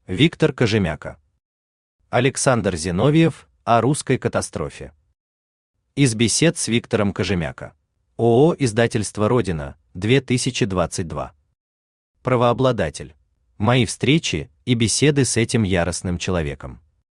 Виктор Кожемяка. Александр Зиновьев о русской катастрофе. Из бесед с Виктором Кожемяка. ООО «Издательство Родина», 2022. Правообладатель. Мои встречи и беседы с этим яростным человеком.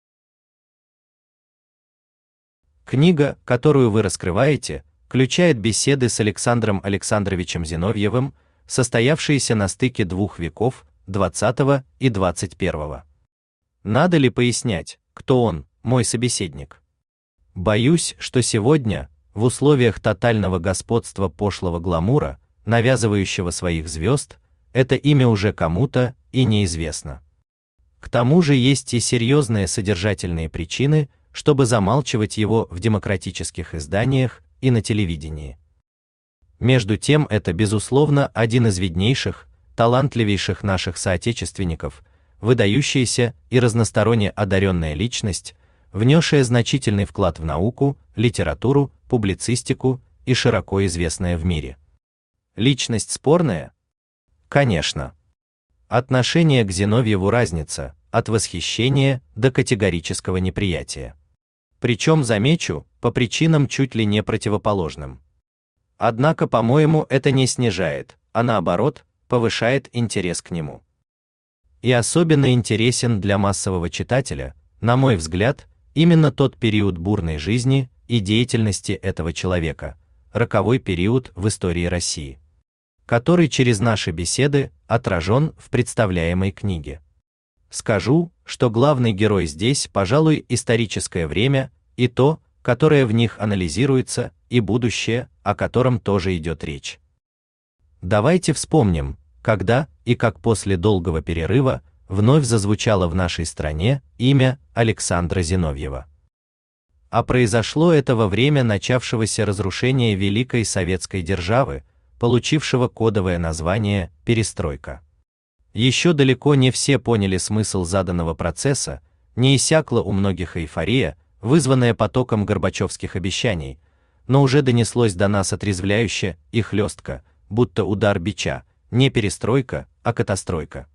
Книга, которую вы раскрываете, включает беседы с Александром Александровичем Зиновьевым, состоявшиеся на стыке двух веков, 20 и 21. Надо ли пояснять, кто он, мой собеседник? Боюсь, что сегодня, в условиях тотального господства пошлого гламура, навязывающего своих звезд, это имя уже кому-то и неизвестно. К тому же есть и серьезные содержательные причины, чтобы замалчивать его в демократических изданиях и на телевидении. Между тем, это безусловно один из виднейших, талантливейших наших соотечественников, выдающаяся и разносторонне одаренная личность, внесшая значительный вклад в науку, литературу, публицистику и широко известная в мире. Личность спорная? Конечно. Отношение к Зиновьеву разница от восхищения до категорического неприятия. Причем, замечу, по причинам чуть ли не противоположным. Однако, по-моему, это не снижает, а наоборот, повышает интерес к нему. И особенно интересен для массового читателя, на мой взгляд, именно тот период бурной жизни и деятельности этого человека, роковой период в истории России, который через наши беседы отражен в представляемой книге. Скажу, что главный герой здесь, пожалуй, историческое время и то, которое в них анализируется, и будущее, о котором тоже идет речь. Давайте вспомним, когда и как после долгого перерыва вновь зазвучало в нашей стране имя Александра Зиновьева. А произошло это во время начавшегося разрушения Великой Советской державы, получившего кодовое название «Перестройка». Еще далеко не все поняли смысл заданного процесса, не иссякла у многих эйфория, вызванная потоком горбачевских обещаний, но уже донеслось до нас отрезвляюще и хлестко, будто удар бича, не перестройка, а катастройка.